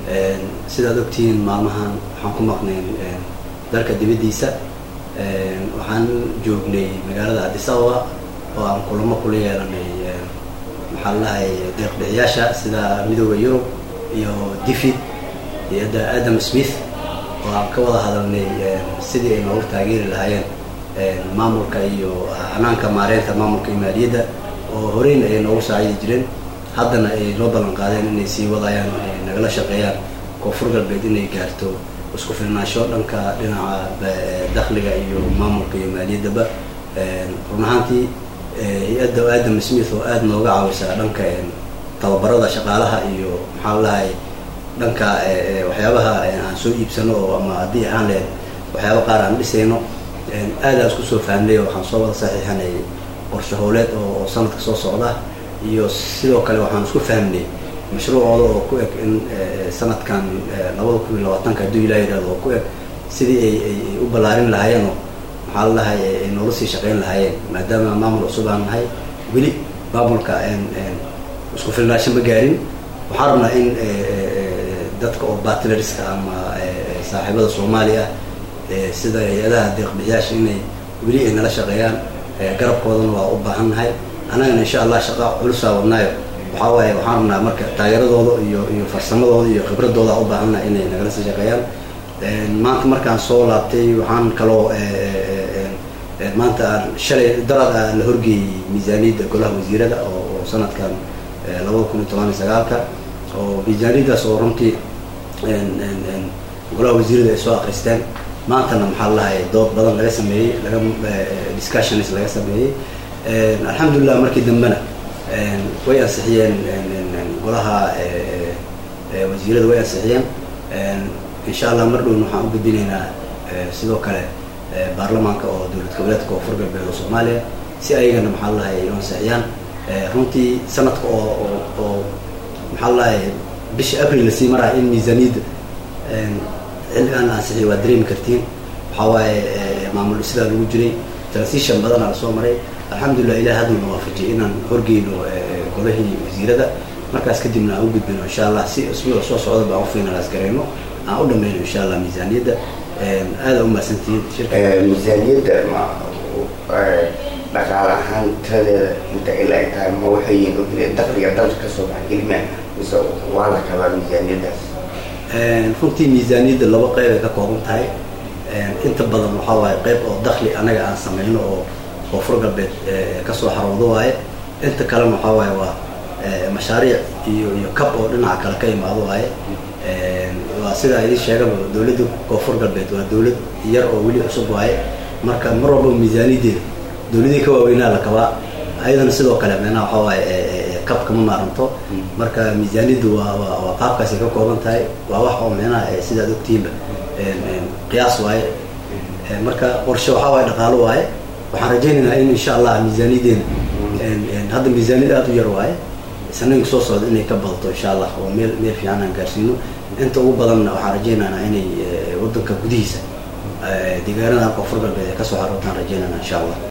sidaad ogtihiin maalmahan waxaan ku maqnayn dalka dibadiisa waxaan joognay magaalada Addis Ababa oo aan kulamo kula yeelanay maxaa la dhahay deeq-bixiyaasha sida midowga Yurub iyo DFID iyo Adam Smith oo aan ka wada hadalnay sidii ay noogu taageeri lahaayeen maamulka iyo hanaanka maareynta maamulka maaliyadda oo horeen ay noogu saacidi jireen haddana ay loo ballan qaadeen inay sii wadayaan nagala shaqeeyaan koonfur galbeed inay gaarto isku filnaansho dhanka dhinaca dakhliga iyo maamulka iyo maaliyaddaba run ahaantii hay'adda Adam Smith oo aad nooga caawisa dhanka tababarada shaqaalaha iyo maxaa la dhahay dhanka waxyaabaha aan soo iibsano oo ama haddii aan leeyahay waxyaabo qaar aan dhisayno aad aan isku soo fahmnay waxaan soo wada saxiixanay qorshe howleed oo sanadka soo socda iyo sidoo kale waxaan isku fahmnay mashruucooda oo ku eg in sanadkan 2020 hadduu ilaahay yiraahdo oo ku eg sidii ay u ballaarin lahaayeen maxaa la dhahay ay noola sii shaqeyn lahaayeen maadaama maamul cusub aan nahay weli maamulka isku filnaansho ma gaarin waxaan rabnaa in dadka oo partnerska ama saaxiibada Soomaaliya sida hay'adaha deeq-bixiyaasha inay weli ay nala shaqeeyaan garabkoodana waa u baahannahay anagana insha Allah shaqo culus wadnaayo waxa waaye waxaan rabnaa marka taageeradooda iyo farsamadooda iyo khibradooda u baahannahay inay nagala sii shaqeeyaan maanta markaan soo laabtay waxaan kaloo maanta shalay darad la horgeeyay miisaaniyadda golaha wasiirada oo sanadkan 2019 oo miisaaniyaddaas oo runtii golaha wasiirada ay soo akhristeen maantana maxaa la dhahay dood badan laga sameeyay discussions laga sameeyay alxamdulillah markii dambena way ansixiyeen golaha wasiirada way ansixiyeen insha Allah mar dhow waxaan u gudbinaynaa sidoo kale baarlamaanka oo dowlad goboleedka koonfur galbeed Soomaaliya si ayagana maxaa la dhahay ansixiyaan runtii sanadka oo maxaa la dhahay bisha April si maraa in miisaaniyadda xilligan ansixiyay waa dareemi kartiin waxa waaye maamul sida lagu jiray transition badan la soo maray alxamdulillah ilaahay haduu waafajiyay inaan horgeeyno golahii wasiirada markaas kadibna aan u gudbino insha Allah si isbuuc soo socda baan u finalize gareeno aan u dhameeyno insha Allah miisaaniyadda aad u maasantiin shirkadda miisaaniyadda ma dhaqaale ahaan tadeeda inta ilaa ay tahay ma waxay yihiin oo kale dakhliga dalka ka soo baxay kelima mise waa la kala miisaaniyaddaas runtii miisaaniyadda laba qayb ay ka kooban tahay inta badan waxa waaye qayb oo dakhli anaga aan sameeyno oo koonfur galbeed ka soo xaroodo waaye inta kalena waxa waaye waa mashaariic iyo kab oo dhinaca kale ka imaado waaye waa sida ay sheegay dawladda koonfur galbeed waa dawlad yar oo weli cusub waaye marka mar walba miisaaniyaddeeda dawladii ka waaweynaa la qabaa ayadana sidoo kale meena waxa waaye kabka ma maaranto marka miisaaniyaddu waa qaabkaas ay ka kooban tahay waa wax oo meena sidaad ogtiinba qiyaas waaye marka qorshe waxa waaye dhaqaalo waaye waxaan rajaynaynaa in insha Allah miisaaniyaddeena hadda miisaaniyad aad u yar waaye sanadka soo socda inay ka badato insha Allah oo meel fiican aan gaarsiino inta ugu badan waxaan rajaynaynaa inay wadanka gudihiisa deegaanada koonfur galbeed ka soo xarootaan rajaynaynaa insha Allah